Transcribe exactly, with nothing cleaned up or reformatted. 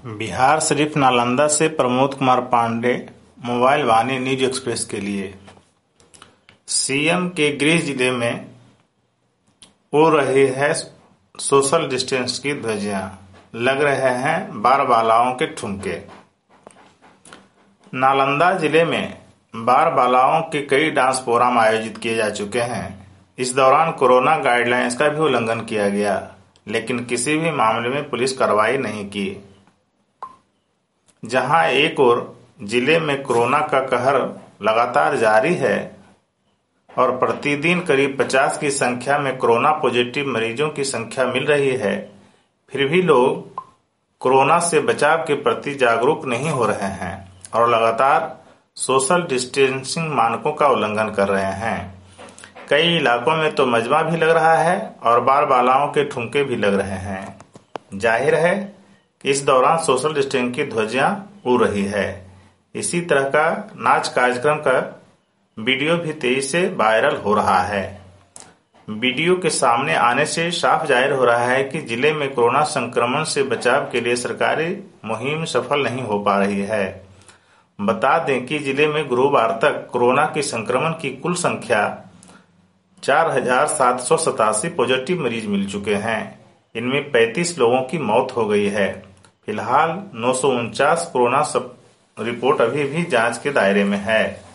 बिहार शरीफ नालंदा से Pramod Kumar Pandey mobile Vani news express के लिए। सीएम के गृह जिले में उड़ रही है सोशल डिस्टेंस की ध्वजियां, लग रहे हैं बार बालाओं के ठुमके। नालंदा जिले में बार बालाओं के कई डांस प्रोग्राम आयोजित किए जा चुके हैं। इस दौरान कोरोना गाइडलाइंस का भी उल्लंघन किया गया, लेकिन किसी भी मामले में पुलिस कार्रवाई नहीं की। जहां एक ओर जिले में कोरोना का कहर लगातार जारी है और प्रतिदिन करीब पचास की संख्या में कोरोना पॉजिटिव मरीजों की संख्या मिल रही है, फिर भी लोग कोरोना से बचाव के प्रति जागरूक नहीं हो रहे हैं और लगातार सोशल डिस्टेंसिंग मानकों का उल्लंघन कर रहे हैं। कई इलाकों में तो मजमा भी लग रहा है और बार बालाओं के ठुमके भी लग रहे हैं। जाहिर है कि इस दौरान सोशल डिस्टेंसिंग की ध्वजियां उड़ रही है। इसी तरह का नाच कार्यक्रम का वीडियो भी तेजी से वायरल हो रहा है। वीडियो के सामने आने से साफ जाहिर हो रहा है कि जिले में कोरोना संक्रमण से बचाव के लिए सरकारी मुहिम सफल नहीं हो पा रही है। बता दें कि जिले में गुरुवार तक कोरोना के संक्रमण की कुल संख्या चार हजार सात सौ सतासी पॉजिटिव मरीज मिल चुके हैं। इनमें पैंतीस लोगों की मौत हो गई है। फिलहाल नौ सौ उनचास कोरोना रिपोर्ट अभी भी जांच के दायरे में है।